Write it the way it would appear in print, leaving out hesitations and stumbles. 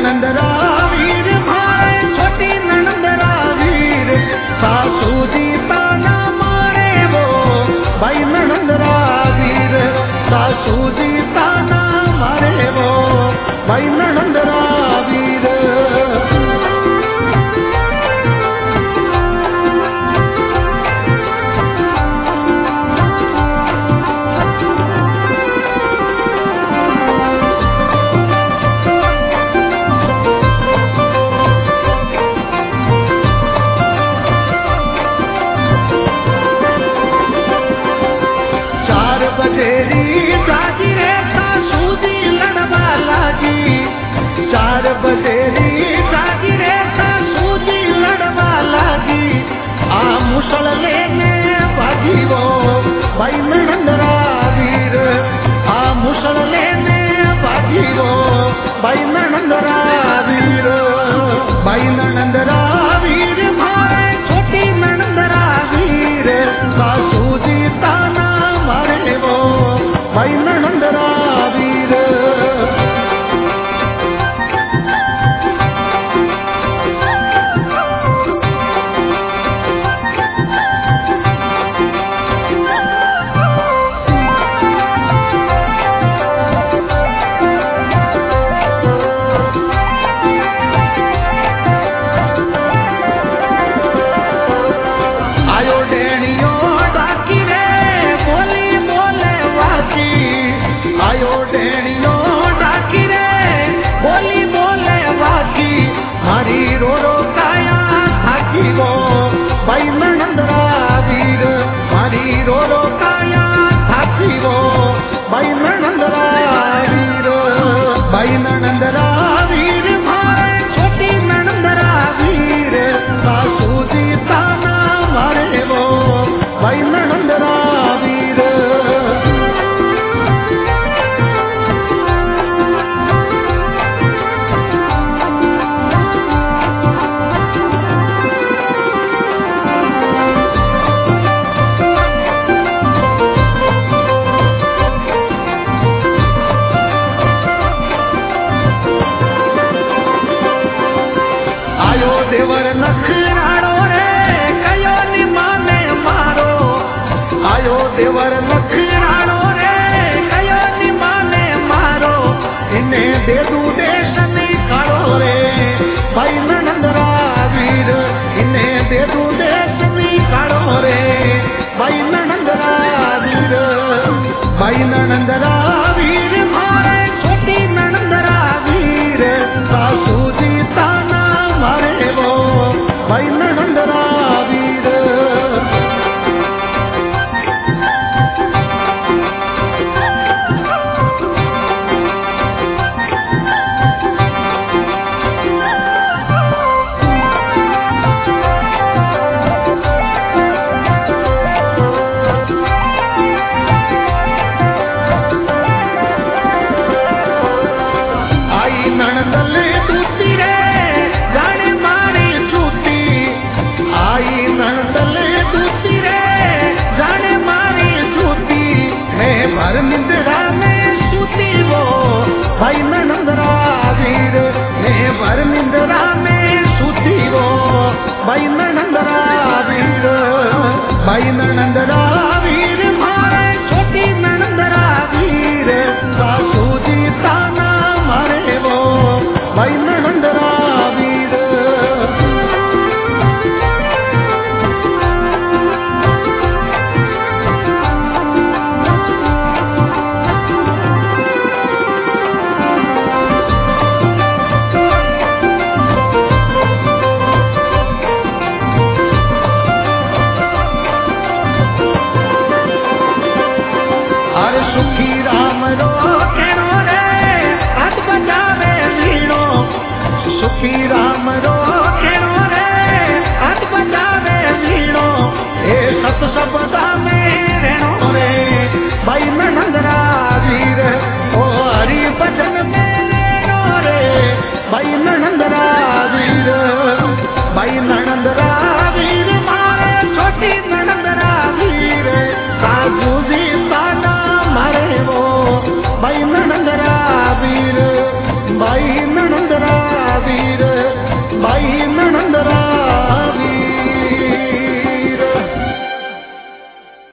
ननंदरा वीर मारे छोटी ननंदरा वीर सासू जी ताना मारे वो भाई ननंदरा वीर सासू जी ताना मारे वो भाई ननंदरा वीर। बजेरी जागी रे सासू जी लड़वा लागी 4 बजेरी जागी रे सासू जी लड़वा लागी आ मुसल लेने भागी वो भाई ननंदरा वीर आ मुसल लेने भागी वो भाई ननंदरा वीर भाई ननंदरा वीर मारे छोटी ननंदरा वीर सासू जी ताना मारे वो भाई ननंदरा वीर। आयो डेणियो डाकी रे बोली बोले वाकी आयो डेणियो डाकी रे बोली बोले वाकी मारी रो रो काया थाकी वो भाई ननंदरा वीर मारी रो रो काया थाकी वो भाई ननंदरा वीर भाई ननंदरा वीर मारे छोटी ननंदरा वीर सासू जी ताना मारे वो भाई ननंदरा वीर। आयो देवर नखराड़ो रे कयो नि माने मारो आयो देवर नखराड़ो रे कयो नि माने मारो इन्हें दे दू देश निकालो रे भाई ननंदरा वीर इन्हें दे दू देश निकालो रे भाई ननंदरा वीर भाई ननंदरा